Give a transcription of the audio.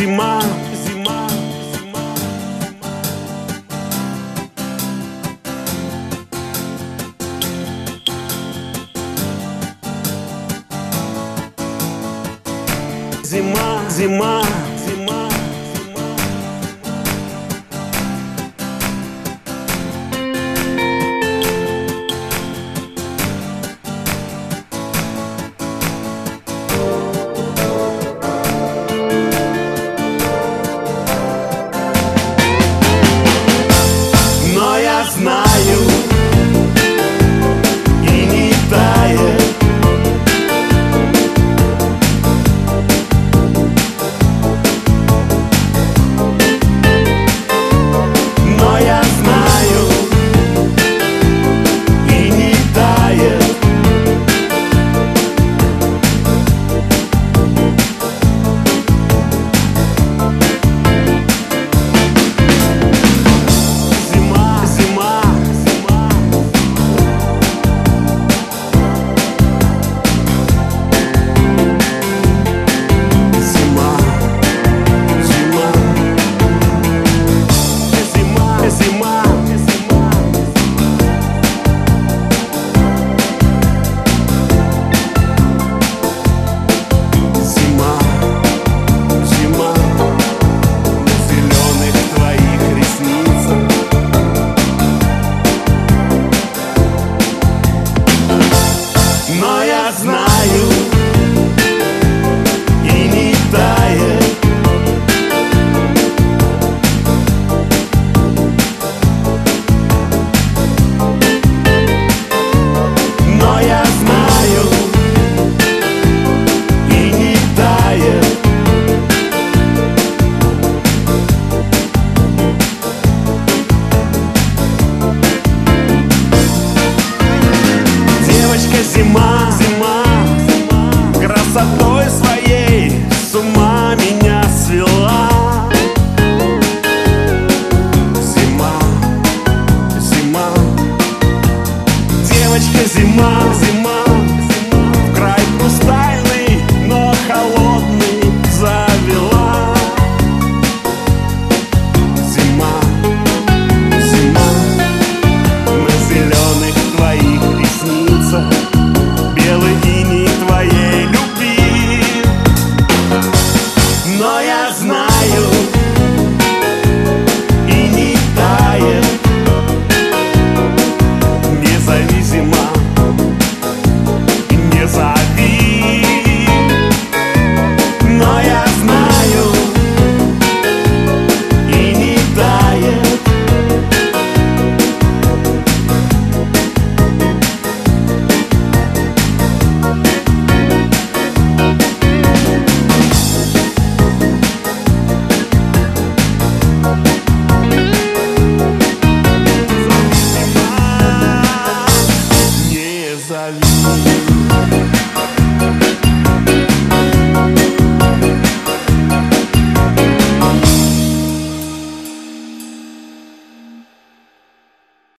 зима, зима, зима, зима, зима. Но я знаю, и не тает. Но я знаю, и не тает. Зима, зима, зима. Зима, зима. Зима, зима, зима. Зима, зима. На зеленых твоих ресницах. Но я знаю, и не тает. Но я знаю, и не тает. Девочка зима, зима, красотой своей с ума меня свела. Зима, зима, девочка зима,